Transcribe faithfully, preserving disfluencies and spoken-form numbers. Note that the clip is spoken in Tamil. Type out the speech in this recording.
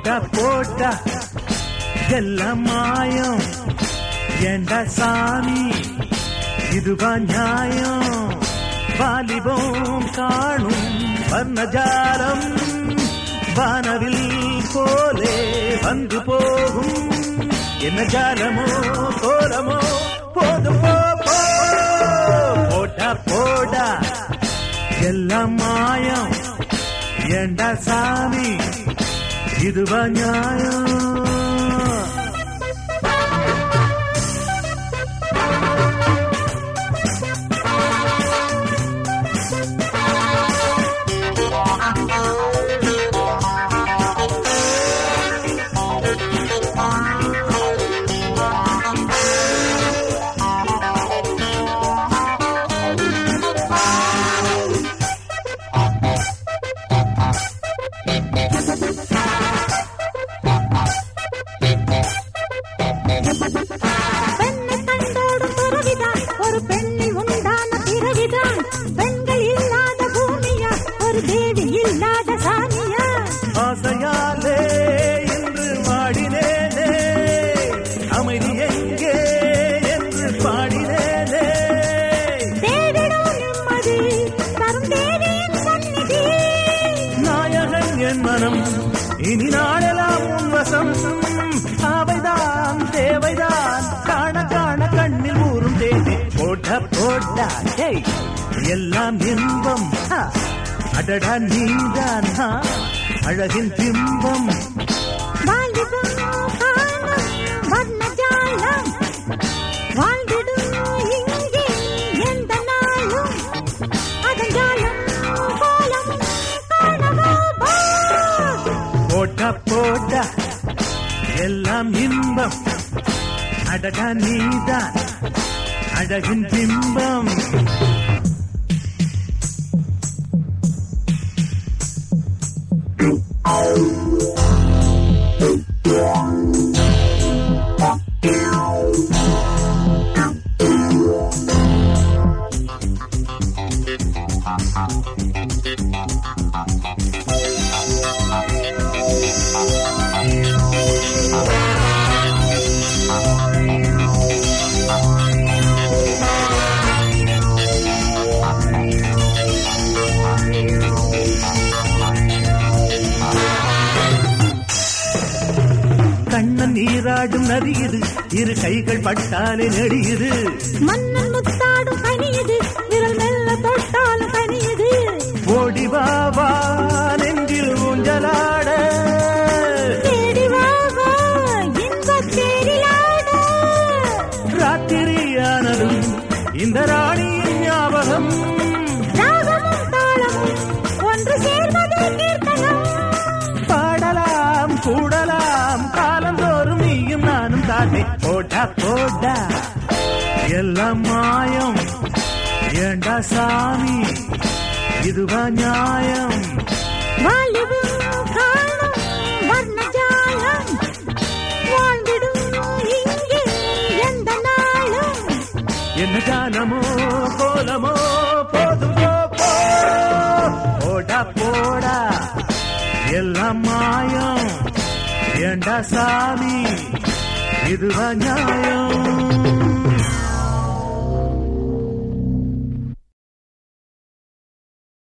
போட்டா போட்டா எல்லாம் மாயம் ஏண்டா சாமி இதுவா நியாயம் வாலிபம் காணும் வர்ணஜாலம் வானவில் போலே வந்து போகும் என்ன ஜாலமோ கோலமோ போதும் போ போட்டா போடா எல்லாம் மாயம் ஏண்டா சாமி இதுவா நியாயம் ஆசையாலே என்று வாடினேனே அமைதி எங்கே என்று பாடினேனே நாயகன் என் மனம் இனி நாடெல்லாம் உன் வசம் அவைதான் தேவைதான் காண காண கண்ணில் ஊறும் தேனே போட்ட போட்டா எல்லாம் இன்பம் அடடா நீதான் அழகின் பிம்பம் போட்டா போட்டா எல்லாம் இன்பம் அடடா நீதான் அழகின் பிம்பம் கண்ணன் நீராடும் நதியுது இரு கைகள் பட்டாலே நெடியுது மன்னன் முத்தாடும் கனியுது விரல் மெல்ல தொட்டாலும் கனியுது ஓடி வா வா நெஞ்சில் ஊஞ்சலாட தேடி வா வா இன்பத் தேரிலாட ராத்திரியானதும் இந்த ராணியின் ஞாபகம் ராகமும் தாளமும் ஒன்று சேர்வதே கீர்த்தனம் பாடலாம் கூடலாம் காலந்தோறும் நீயும் நானும் தானே போட்டா போட்டா எல்லாம் மாயம் ஏண்டா சாமி இதுவா நியாயம் வாலிபம் காணும் வர்ணஜாலம் வாழ்ந்திடும் இங்கே எந்த நாளும் என்ன ஜாலமோ கோலமோ போதும் போ போடா போடா எல்லாம் மாயம் ஏண்டா சாமி இதுவா நியாயம்